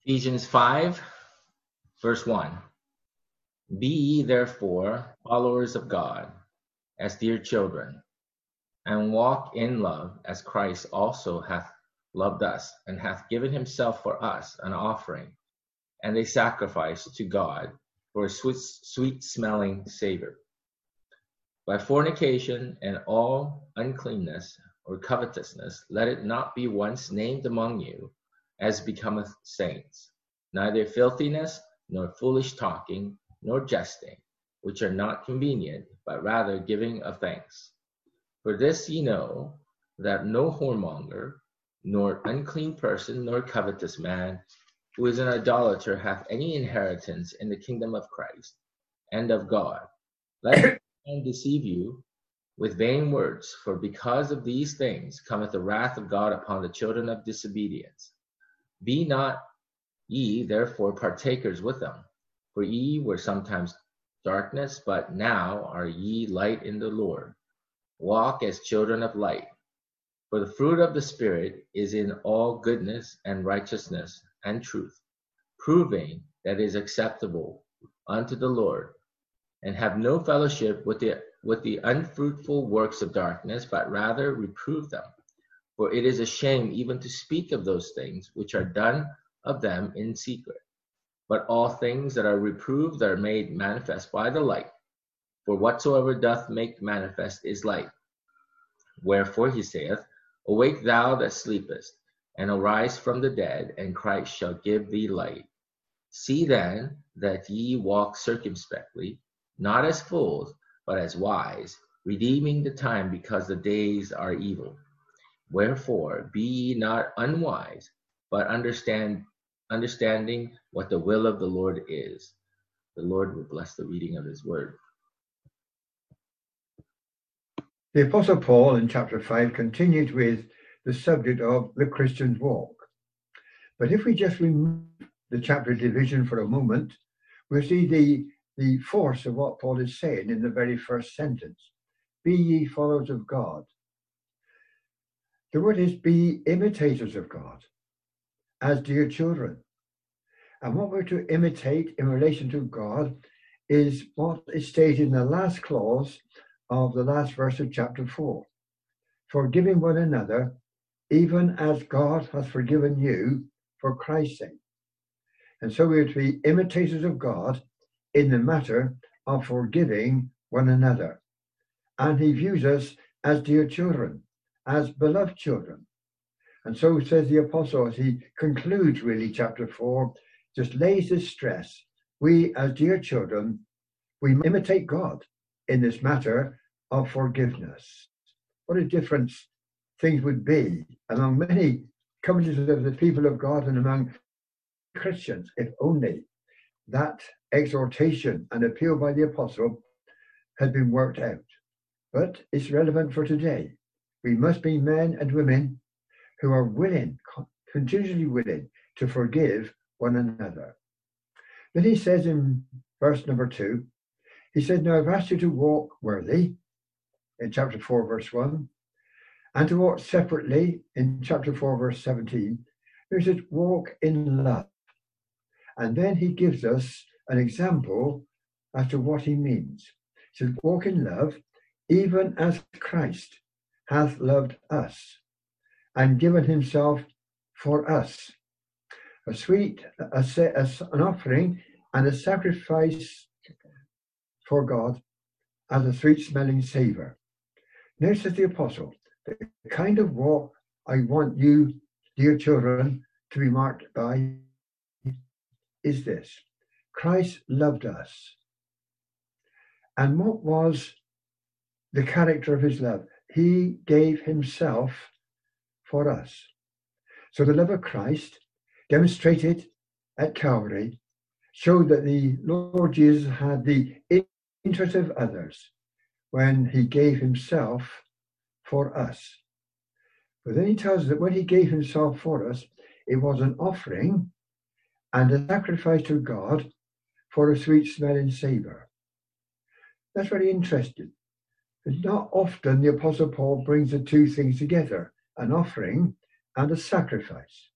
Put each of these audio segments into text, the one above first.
Ephesians 5, verse 1. Be ye therefore followers of God, as dear children, and walk in love, as Christ also hath loved us, and hath given himself for us an offering and a sacrifice to God for a sweet-smelling savor. By fornication and all uncleanness or covetousness, let it not be once named among you, as becometh saints, neither filthiness, nor foolish talking, nor jesting, which are not convenient, but rather giving of thanks. For this ye know, that no whoremonger, nor unclean person, nor covetous man, who is an idolater, hath any inheritance in the kingdom of Christ and of God. Let no man deceive you with vain words, for because of these things cometh the wrath of God upon the children of disobedience. Be not ye therefore partakers with them, for ye were sometimes darkness, but now are ye light in the Lord. Walk as children of light. For the fruit of the Spirit is in all goodness and righteousness and truth, proving that it is acceptable unto the Lord. And have no fellowship with the unfruitful works of darkness, but rather reprove them. For it is a shame even to speak of those things which are done of them in secret. But all things that are reproved are made manifest by the light. For whatsoever doth make manifest is light. Wherefore he saith, Awake thou that sleepest, and arise from the dead, and Christ shall give thee light. See then that ye walk circumspectly, not as fools, but as wise, redeeming the time, because the days are evil. Wherefore be ye not unwise, but understanding what the will of the Lord is. The Lord will bless the reading of his word. The Apostle Paul in chapter 5 continued with the subject of the Christian's walk. But if we just remove the chapter division for a moment, we'll see the force of what Paul is saying in the very first sentence. Be ye followers of God. The word is be imitators of God, as dear children. And what we're to imitate in relation to God is what is stated in the last clause of the last verse of chapter 4. Forgiving one another, even as God hath forgiven you for Christ's sake. And so we are to be imitators of God in the matter of forgiving one another. And he views us as dear children, as beloved children. And so says the apostle as he concludes really chapter 4, just lays this stress. We as dear children, we imitate God in this matter of forgiveness. What a difference things would be among many communities of the people of God and among Christians if only that exhortation and appeal by the apostle had been worked out. But it's relevant for today. We must be men and women who are willing, continually willing, to forgive one another. Then he says in verse number 2, he said, Now I've asked you to walk worthy, in chapter 4, verse 1, and to walk separately in chapter 4, verse 17. He says, walk in love. And then he gives us an example as to what he means. He says, walk in love, even as Christ hath loved us and given himself for us. An offering and a sacrifice for God as a sweet-smelling savour. Now says the apostle, the kind of walk I want you, dear children, to be marked by is this. Christ loved us. And what was the character of his love? He gave himself for us. So the love of Christ, demonstrated at Calvary, showed that the Lord Jesus had the interest of others when he gave himself for us. But then he tells us that when he gave himself for us, it was an offering and a sacrifice to God for a sweet-smelling savour. That's very interesting. It's not often the Apostle Paul brings the two things together, an offering and a sacrifice.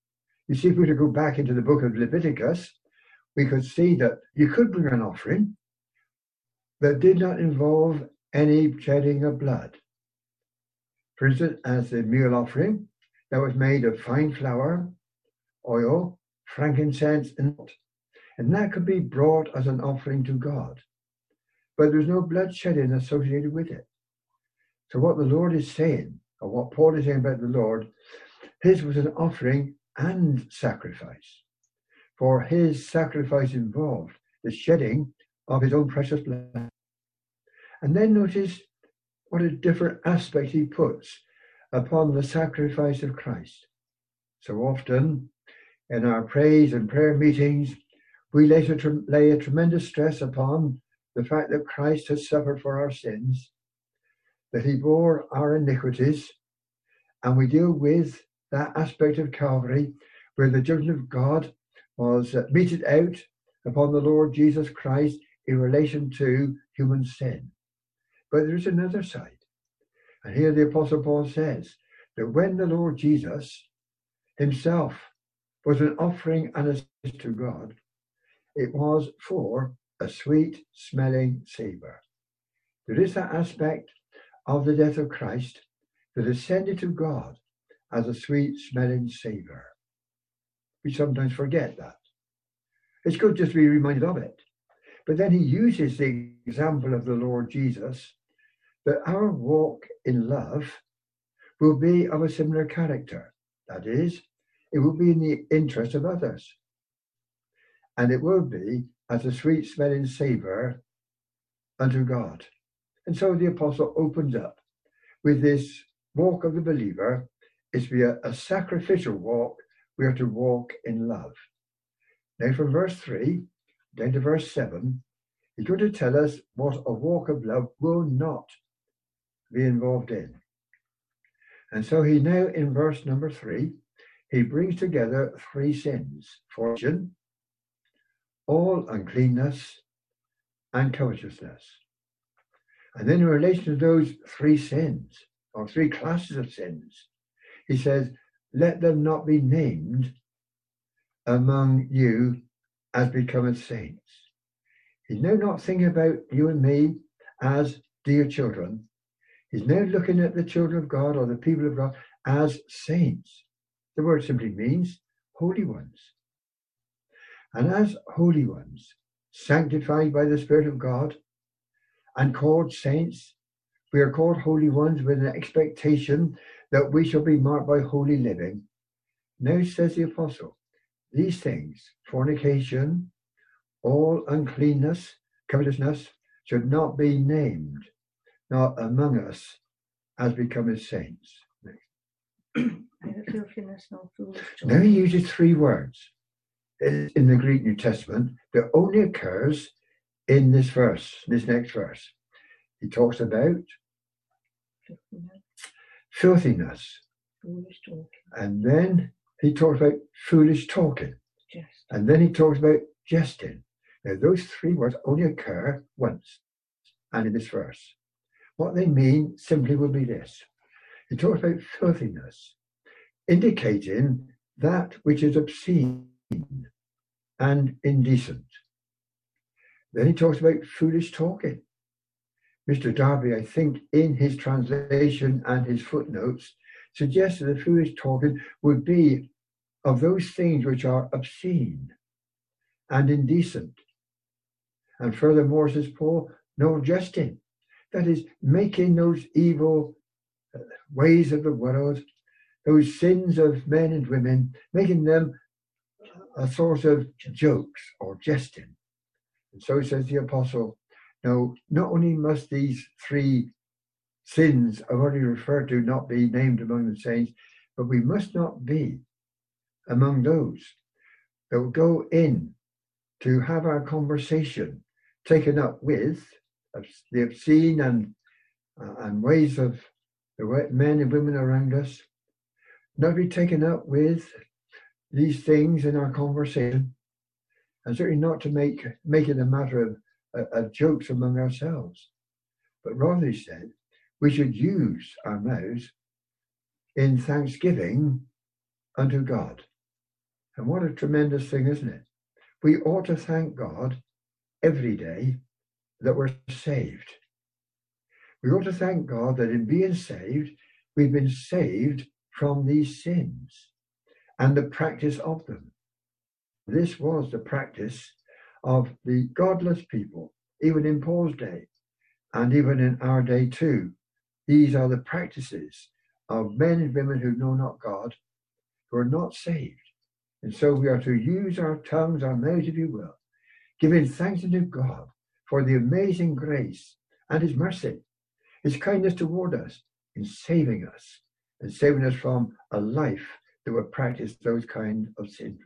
You see, if we were to go back into the book of Leviticus, we could see that you could bring an offering that did not involve any shedding of blood. For instance, as the meal offering that was made of fine flour, oil, frankincense, and that could be brought as an offering to God. But there's no bloodshedding associated with it. So what the Lord is saying, or what Paul is saying about the Lord, his was an offering and sacrifice. For his sacrifice involved the shedding of his own precious blood. And then notice what a different aspect he puts upon the sacrifice of Christ. So often in our praise and prayer meetings, we lay a tremendous stress upon the fact that Christ has suffered for our sins, that he bore our iniquities, and we deal with that aspect of Calvary where the judgment of God was meted out upon the Lord Jesus Christ in relation to human sin. But there's another side. And here the Apostle Paul says that when the Lord Jesus himself was an offering and a sacrifice to God, it was for a sweet smelling savour. There is that aspect of the death of Christ that ascended to God as a sweet smelling savour. We sometimes forget that. It's good just to be reminded of it. But then he uses the example of the Lord Jesus, that our walk in love will be of a similar character. That is, it will be in the interest of others. And it will be as a sweet smelling savour unto God. And so the apostle opens up with this walk of the believer. It's to be a sacrificial walk. We are to walk in love. Now from verse 3 down to verse 7, he's going to tell us what a walk of love will not be involved in. And so he now, in verse number 3, he brings together three sins: fortune, all uncleanness, and covetousness. And then in relation to those three sins, or three classes of sins, he says, let them not be named among you as becometh saints. He's now not thinking about you and me as dear children. He's now looking at the children of God, or the people of God, as saints. The word simply means holy ones. And as holy ones, sanctified by the Spirit of God and called saints, we are called holy ones with an expectation that we shall be marked by holy living. Now says the apostle, these things, fornication, all uncleanness, covetousness, should not be named, not among us, as becometh saints. Now he uses three words in the Greek New Testament that only occurs in this verse, this next verse. He talks about filthiness, and then he talks about foolish talking, and then he talks about jesting. Now those three words only occur once, and in this verse. What they mean simply will be this. He talks about filthiness, indicating that which is obscene and indecent. Then he talks about foolish talking. Mr. Darby, I think, in his translation and his footnotes, suggested that foolish talking would be of those things which are obscene and indecent. And furthermore, says Paul, no jesting. That is, making those evil ways of the world, those sins of men and women, making them a source of jokes or jesting. And so says the apostle, no, not only must these three sins I've already referred to not be named among the saints, but we must not be among those that will go in to have our conversation taken up with the obscene and ways of the men and women around us, not be taken up with these things in our conversation, and certainly not to make it a matter of jokes among ourselves, but rather, he said, we should use our mouths in thanksgiving unto God. And what a tremendous thing, isn't it? We ought to thank God every day that we're saved. We ought to thank God that in being saved, we've been saved from these sins and the practice of them. This was the practice of the godless people, even in Paul's day, and even in our day too. These are the practices of men and women who know not God, who are not saved. And so we are to use our tongues, our mouths, if you will, giving thanks unto God for the amazing grace and his mercy, his kindness toward us in saving us and saving us from a life that would practice those kind of sins.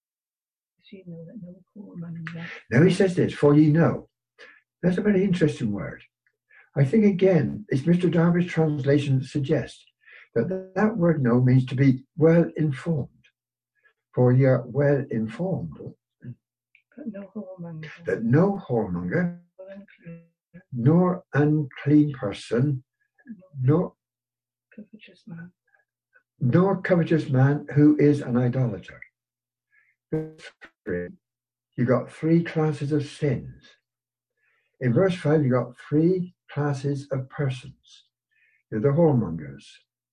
Now he says this, for ye know. That's a very interesting word. I think again, it's Mr. Darby's translation that suggests that word know means to be well informed. For ye are well informed. That no whoremonger, nor unclean person, nor covetous man who is an idolater. You got three classes of sins. In verse 5, you got three classes of persons. They're the whoremongers.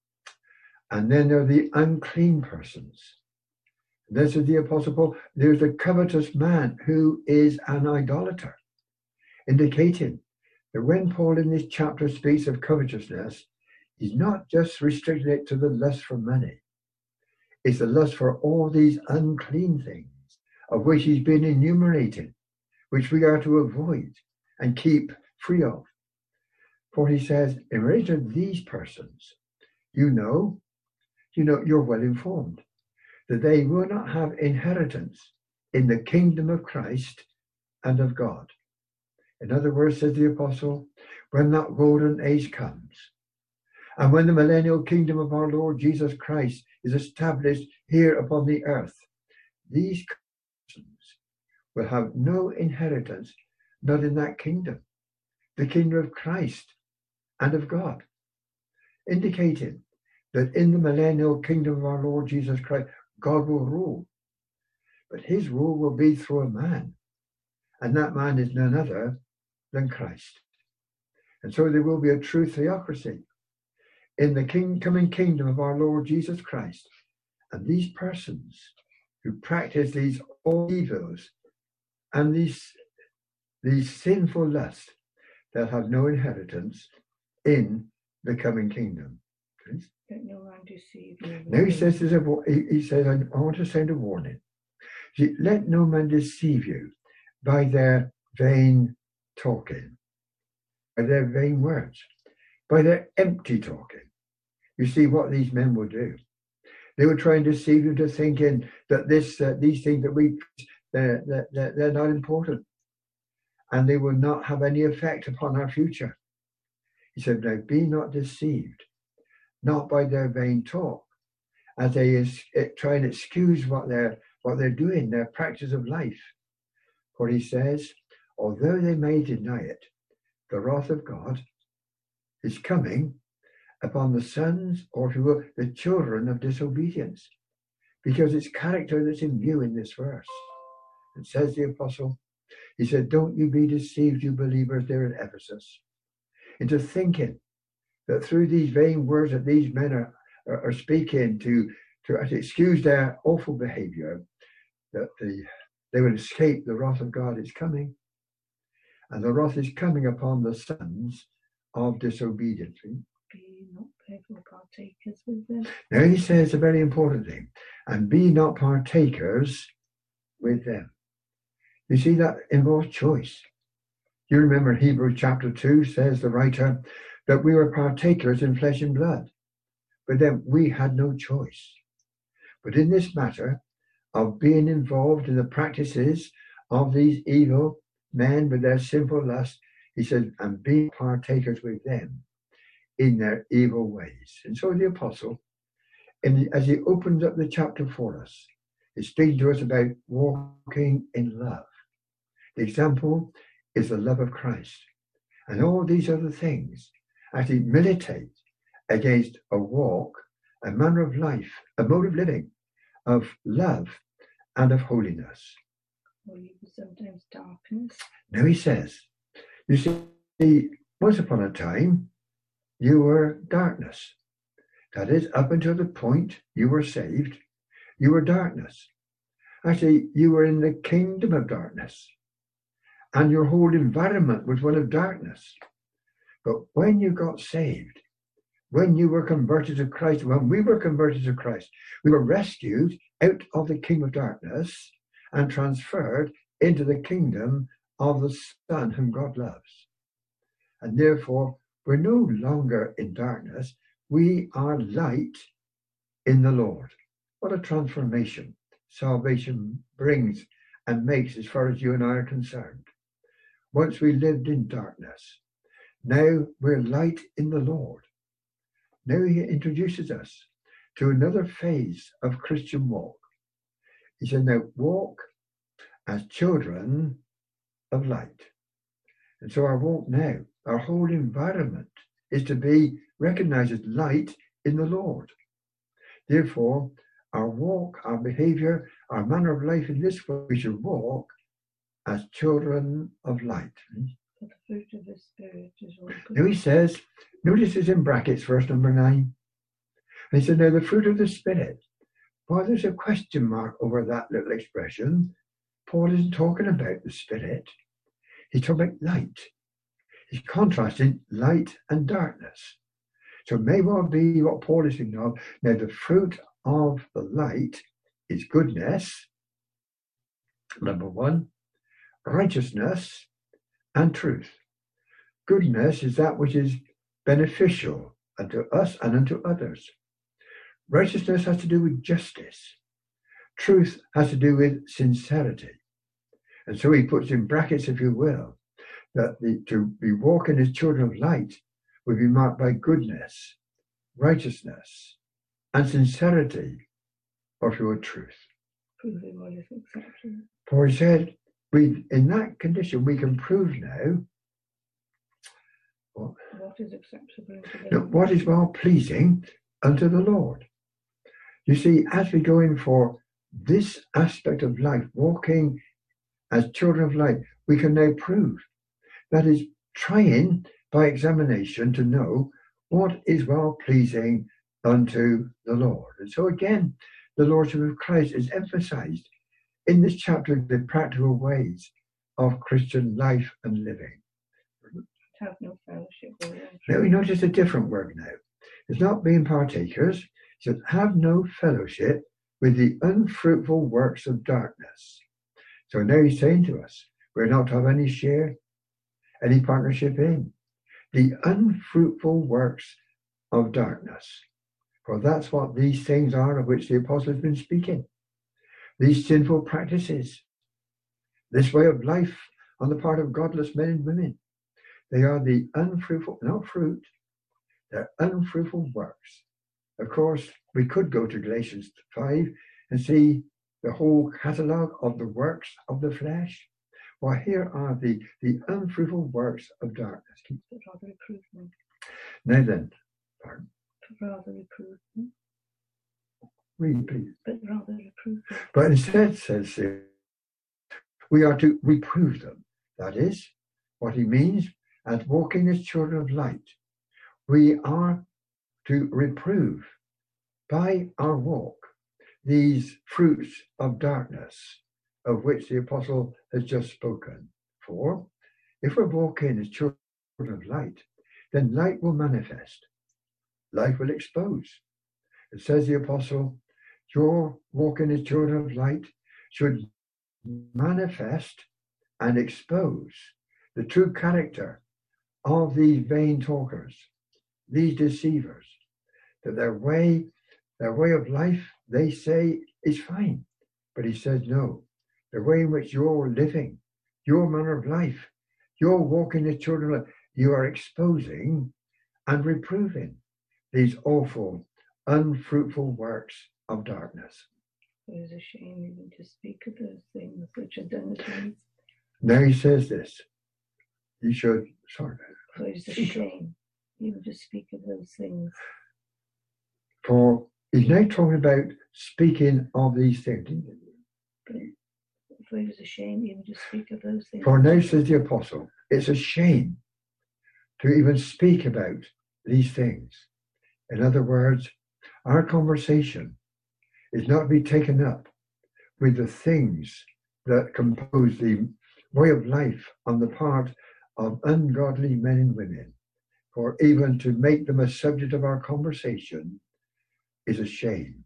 And then there are the unclean persons. This is the Apostle Paul. There's the covetous man who is an idolater, indicating that when Paul in this chapter speaks of covetousness, he's not just restricting it to the lust for money. It's the lust for all these unclean things of which he's been enumerating, which we are to avoid and keep free of. For he says, in relation to these persons, you know, you're well informed that they will not have inheritance in the kingdom of Christ and of God. In other words, says the apostle, when that golden age comes, and when the millennial kingdom of our Lord Jesus Christ is established here upon the earth, these persons will have no inheritance, not in that kingdom, the kingdom of Christ and of God, indicating that in the millennial kingdom of our Lord Jesus Christ, God will rule. But his rule will be through a man, and that man is none other than Christ. And so there will be a true theocracy in the coming kingdom of our Lord Jesus Christ. And these persons who practice these all evils and these sinful lusts, they'll have no inheritance in the coming kingdom. Please. Let no man deceive you. Now he says, he says, I want to send a warning. See, let no man deceive you by their vain talking, by their vain words, by their empty talking. You see what these men will do. They will try and deceive you to thinking that these things that they're not important, and they will not have any effect upon our future. He said, now be not deceived, not by their vain talk, as they try and excuse what they're doing, their practice of life. For he says, although they may deny it, the wrath of God is coming upon the sons, or if you will, the children of disobedience, because it's character that's in view in this verse. It says the apostle, he said, don't you be deceived, you believers there in Ephesus, into thinking that through these vain words that these men are speaking to excuse their awful behavior, that they will escape the wrath of God is coming. And the wrath is coming upon the sons of disobedience. Be not careful partakers with them. Now he says a very important thing, and be not partakers with them. You see, that involves choice. You remember Hebrews chapter 2 says the writer that we were partakers in flesh and blood, but then we had no choice. But in this matter of being involved in the practices of these evil men with their sinful lust, he says, and be partakers with them in their evil ways. And so the apostle, as he opens up the chapter for us, is speaking to us about walking in love. The example is the love of Christ. And all these other things actually militate against a walk, a manner of life, a mode of living, of love and of holiness. or even sometimes darkness. Now he says, you see, once upon a time, you were darkness. That is, up until the point you were saved, you were darkness. Actually, you were in the kingdom of darkness. And your whole environment was one of darkness. But when you got saved, when you were converted to Christ, when we were converted to Christ, we were rescued out of the kingdom of darkness and transferred into the kingdom of the Son whom God loves. And therefore, we're no longer in darkness. We are light in the Lord. What a transformation salvation brings and makes as far as you and I are concerned. Once we lived in darkness, now we're light in the Lord. Now he introduces us to another phase of Christian walk. He said, now walk as children of light. And so our walk now, our whole environment is to be recognized as light in the Lord. Therefore, our walk, our behavior, our manner of life in this way, we should walk as children of light. For the fruit of the Spirit is all good. Now he says, notice it's in brackets, verse number 9. And he said, now the fruit of the Spirit. Well, there's a question mark over that little expression. Paul isn't talking about the Spirit. He's talking about light. He's contrasting light and darkness. So it may well be what Paul is thinking of. Now the fruit of the light is goodness, number 1, righteousness and truth. Goodness is that which is beneficial unto us and unto others. Righteousness has to do with justice. Truth has to do with sincerity. And so he puts in brackets, if you will, that to be walking as children of light would be marked by goodness, righteousness, and sincerity, or pure truth. Proving what is acceptable. For he said, in that condition, we can prove now What is acceptable unto the Lord. what is well pleasing unto the Lord. You see, as we go in for this aspect of life, walking as children of light, we can now prove. That is, trying by examination to know what is well pleasing unto the Lord. And so again, the Lordship of Christ is emphasized in this chapter, the practical ways of Christian life and living. Have no fellowship with them. Now we notice a different word now. It's not being partakers. It says, have no fellowship with the unfruitful works of darkness. So now he's saying to us, we're not to have any share, any partnership in the unfruitful works of darkness. For that's what these things are of which the apostle has been speaking. These sinful practices, this way of life on the part of godless men and women, they are the unfruitful, not fruit, they're unfruitful works. Of course, we could go to Galatians 5 and see the whole catalogue of the works of the flesh. Well, here are the unfruitful works of darkness. But rather reprove them. Now then, pardon. But rather reprove them. Read, please. But rather reprove them. But instead, says we are to reprove them. That is what he means as walking as children of light. We are to reprove by our walk these fruits of darkness of which the apostle has just spoken. For if we're walking as children of light, then light will manifest. Light will expose. It says the apostle, your walking as children of light should manifest and expose the true character of these vain talkers, these deceivers, that their way of life, they say, is fine. But he says, no, the way in which you're living, your manner of life, you're walking as children of light, you are exposing and reproving these awful, unfruitful works of darkness. It is a shame even to speak of those things which are done against. Now he says this. You should, sorry. For it is a shame even to speak of those things. For he's now talking about speaking of these things. For it is a shame even to speak of those things. For now, says the apostle, it's a shame to even speak about these things. In other words, our conversation is not to be taken up with the things that compose the way of life on the part of ungodly men and women. For even to make them a subject of our conversation is a shame.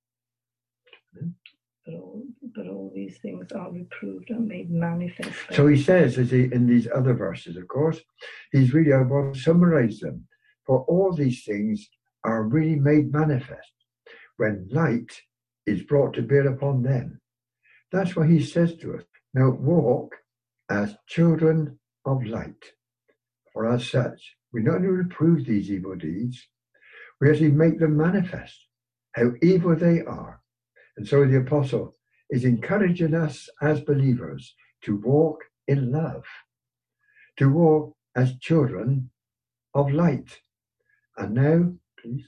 But all these things are reproved and made manifest. So he says, in these other verses, of course, he's really, I want to summarize them. For all these things are really made manifest when light is brought to bear upon them. That's what he says to us. Now walk as children of light. For as such, we not only reprove these evil deeds, we actually make them manifest, how evil they are. And so the apostle is encouraging us as believers to walk in love, to walk as children of light. And now, please.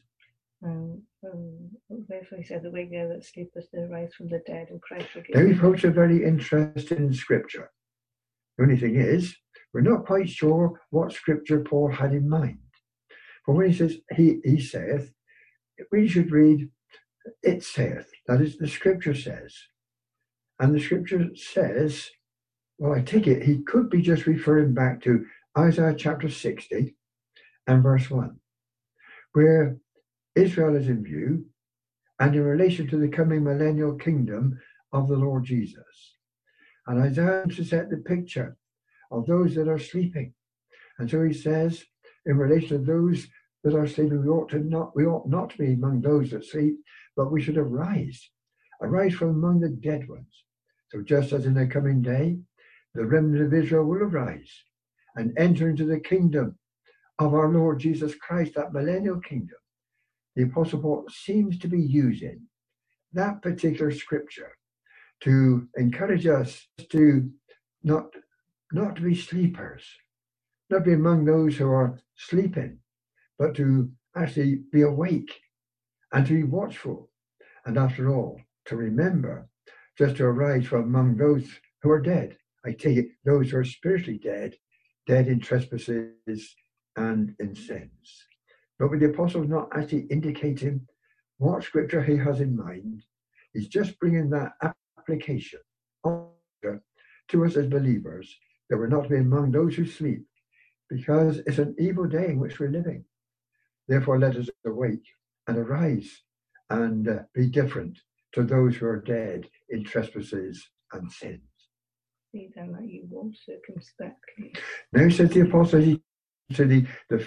Therefore he said, the waker that sleepeth shall rise from the dead, and Christ will give. Now we folks are very interested in Scripture. The only thing is, we're not quite sure what Scripture Paul had in mind. For when he says, he saith, we should read, it saith, that is, the Scripture says. And the Scripture says, well, I take it, he could be just referring back to Isaiah chapter 60 and verse 1, where Israel is in view and in relation to the coming millennial kingdom of the Lord Jesus. And Isaiah to set the picture of those that are sleeping. And so he says, in relation to those that are sleeping, we ought not to be among those that sleep, but we should arise from among the dead ones. So just as in the coming day, the remnant of Israel will arise and enter into the kingdom of our Lord Jesus Christ, that millennial kingdom. The Apostle Paul seems to be using that particular scripture to encourage us to not to be sleepers, not be among those who are sleeping, but to actually be awake and to be watchful. And after all, to remember just to arise from among those who are dead. I take it, those who are spiritually dead, dead in trespasses and in sins. But with the apostle not actually indicating what scripture he has in mind, he's just bringing that application to us as believers, that we're not to be among those who sleep, because it's an evil day in which we're living. Therefore, let us awake and arise and be different to those who are dead in trespasses and sins. See then that you walk circumspectly. Now says the apostle to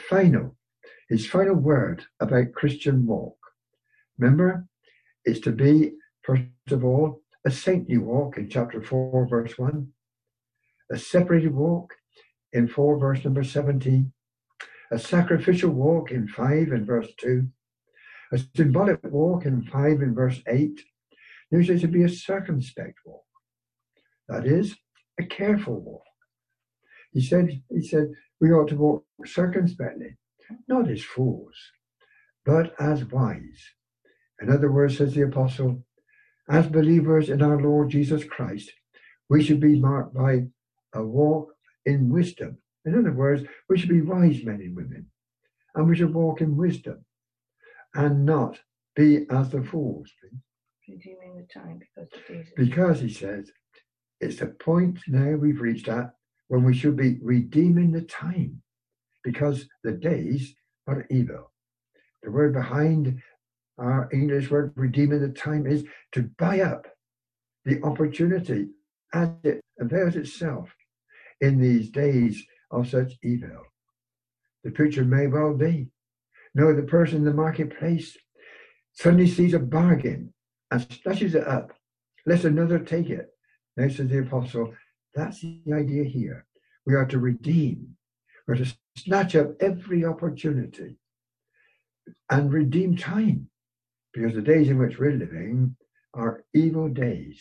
his final word about Christian walk. Remember, it's to be, first of all, a saintly walk in chapter 4, verse 1, a separated walk in 4, verse number 17, a sacrificial walk in 5 and verse 2, a symbolic walk in 5 and verse 8. There's to be a circumspect walk. That is, a careful walk. He said we ought to walk circumspectly, not as fools, but as wise. In other words, says the apostle, as believers in our Lord Jesus Christ, we should be marked by a walk in wisdom. In other words, we should be wise men and women, and we should walk in wisdom and not be as the fools. Redeeming the time because he says, it's the point now we've reached at when we should be redeeming the time, because the days are evil. The word behind our English word redeeming the time is to buy up the opportunity as it avails itself in these days of such evil. The picture may well be, no, the person in the marketplace suddenly sees a bargain and snatches it up, lest another take it. Now says the apostle, that's the idea here. We are to redeem. We're to snatch up every opportunity and redeem time, because the days in which we're living are evil days.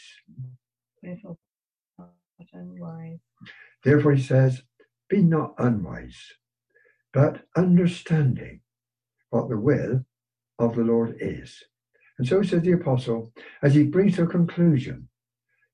Therefore he says, be not unwise, but understanding what the will of the Lord is. And so says the apostle, as he brings to a conclusion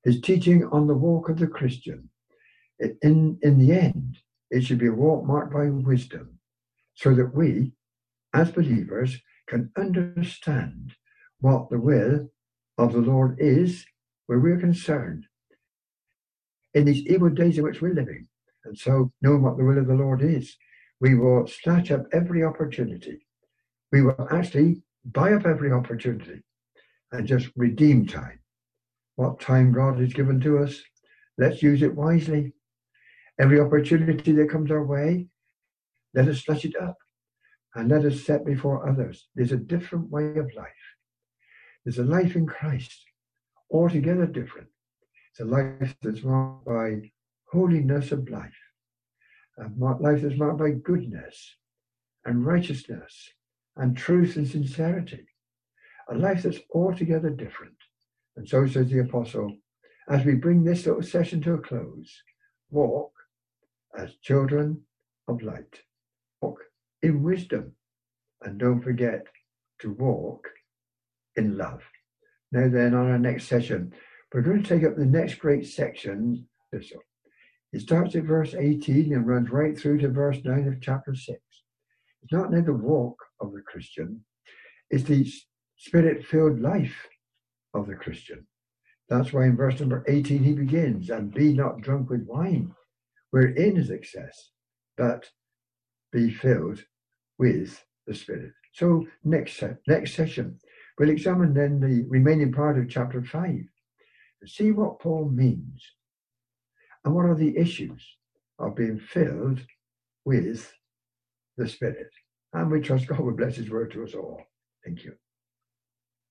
his teaching on the walk of the Christian. In the end, it should be a walk marked by wisdom, so that we, as believers, can understand what the will of the Lord is, where we're concerned, in these evil days in which we're living. And so, knowing what the will of the Lord is, we will snatch up every opportunity. We will actually buy up every opportunity and just redeem time. What time God has given to us, let's use it wisely. Every opportunity that comes our way, let us snatch it up and let us set before others. There's a different way of life. There's a life in Christ, altogether different. It's a life that's marked by holiness of life, a life that's marked by goodness and righteousness and truth and sincerity, a life that's altogether different. And so says the Apostle, as we bring this little session to a close, walk as children of light. Walk in wisdom, and don't forget to walk in love. Now then, on our next session, we're going to take up the next great section. It starts at verse 18 and runs right through to verse 9 of chapter 6. It's not now the walk of the Christian, it's the spirit-filled life of the Christian. That's why in verse number 18 he begins, and be not drunk with wine, wherein is excess, but be filled with the Spirit. So next session, we'll examine then the remaining part of chapter 5 and see what Paul means and what are the issues of being filled with the Spirit. And we trust God will bless his word to us all. Thank you.